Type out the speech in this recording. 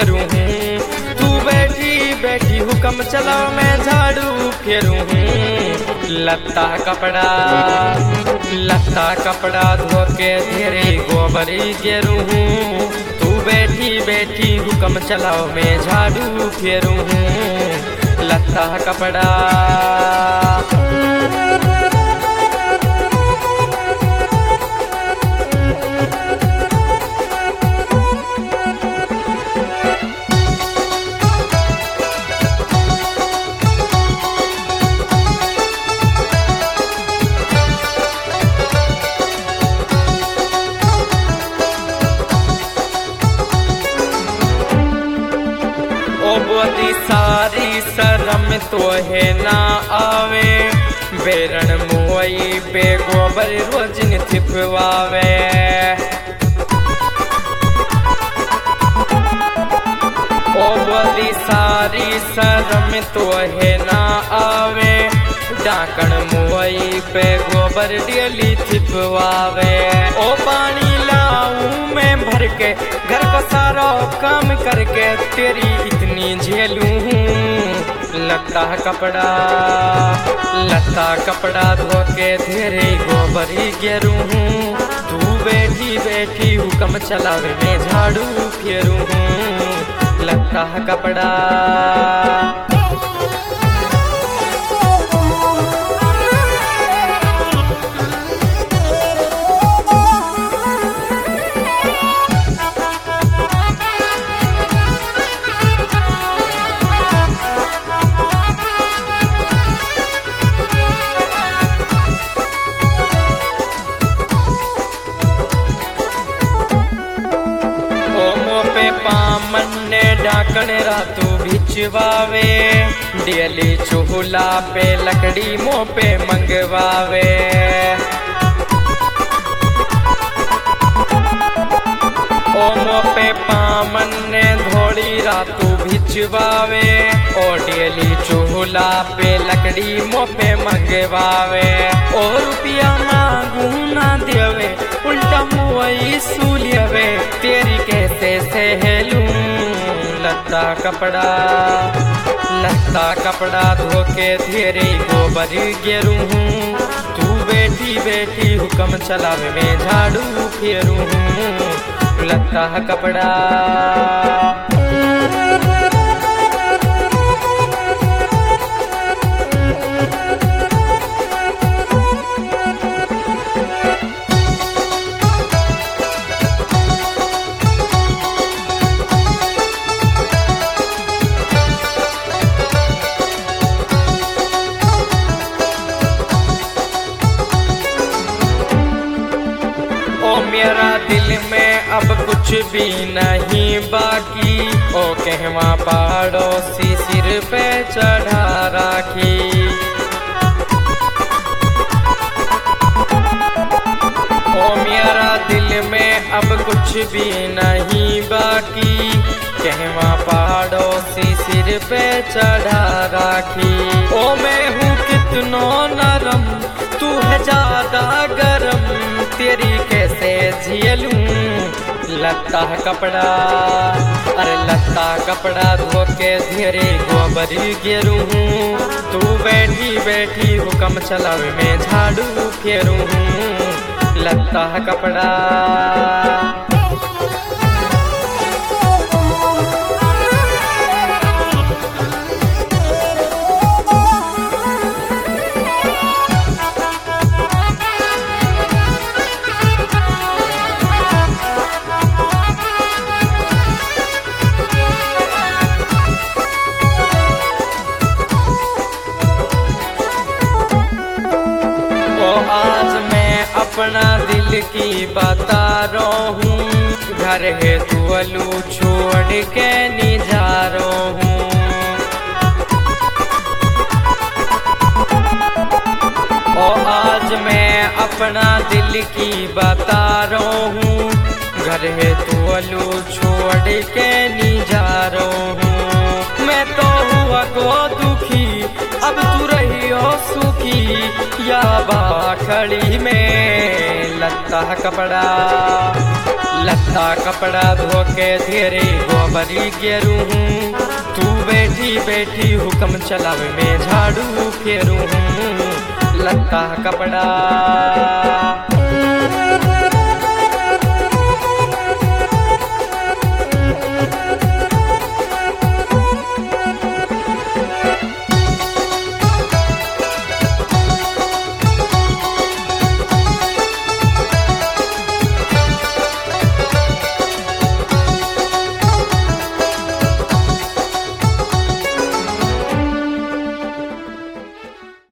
फेरूं हूँ। तू बैठी बैठी हुक्म चलाओ मैं झाड़ू फेरूं हूँ। लत्ता कपड़ा धो के तेरे गोबरी गेरूं हूँ। तू बैठी बैठी हुक्म चलाओ मैं झाड़ू फेरूं हूँ। लत्ता कपड़ा बोती सारी शर्म तो है ना आवे। बेरन मुई पे गोबर रोज थिपवावे। ओ बोती सारी शर्म तो है ना आवे। डाकण मुई पे गोबर डेली थिपवावे। ओ पानी लाऊं मैं भर के घर को सारा काम करके तेरी इतनी झेलूं हूँ। लत्ता कपड़ा धो के तेरे गोबरी गेरूं हूँ। तू बैठी बैठी हुक्म चलावे मैं झाड़ू फेरूं हूँ। लत्ता कपड़ा पामन डाकण रातू भिचवावे। डेली चूल्हा पे लकड़ी मुँह पे मंगवावे। ओ मुँह पे पामन धोड़ी रातू भिचवावे। ओ डेली चूल्हा पे लकड़ी मुँह पे मंगवावे। ओ रुपया मांगू ना देवे उल्टा मुई सूलियवे। तेरी कैसे सहेलूं। लत्ता कपड़ा धो के तेरे गोबरी गेरूं हूँ। तू बैठी बैठी हुक्म चलावे मैं झाड़ू फेरूं हूँ। लत्ता कपड़ा मेरा दिल में अब कुछ भी नहीं बाकी। ओ कहवा पड़ोसी सिर पे चढ़ा राखी। ओ मेरा दिल में अब कुछ भी नहीं बाकी। कहवा पड़ोसी सिर पे चढ़ा राखी। ओ मैं हूँ कितनो नरम तू है ज्यादा गरम। तेरी कैसे झेलूं। लत्ता कपड़ा धो के तेरे गोबरी गेरूं हूँ। तू बैठी बैठी हुक्म चलावे मैं झाड़ू फेरूं हूँ। लत्ता कपड़ा अपना दिल की बता रहा हूँ। घर है तुअलू छोड़ के नहीं जा रहा हूँ। और आज मैं अपना दिल की बता रहा हूँ। घर है तुअलू छोड़ के नहीं जा रहा हूँ। मैं तो हुआ को दुखी अब तू रही हो सुखी। या बाखड़ी में लत्ता कपड़ा धोके धीरे गोबरी गेरू हूँ। तू बैठी बैठी हुक्म चलावे में झाड़ू फेरू हूँ। लत्ता कपड़ा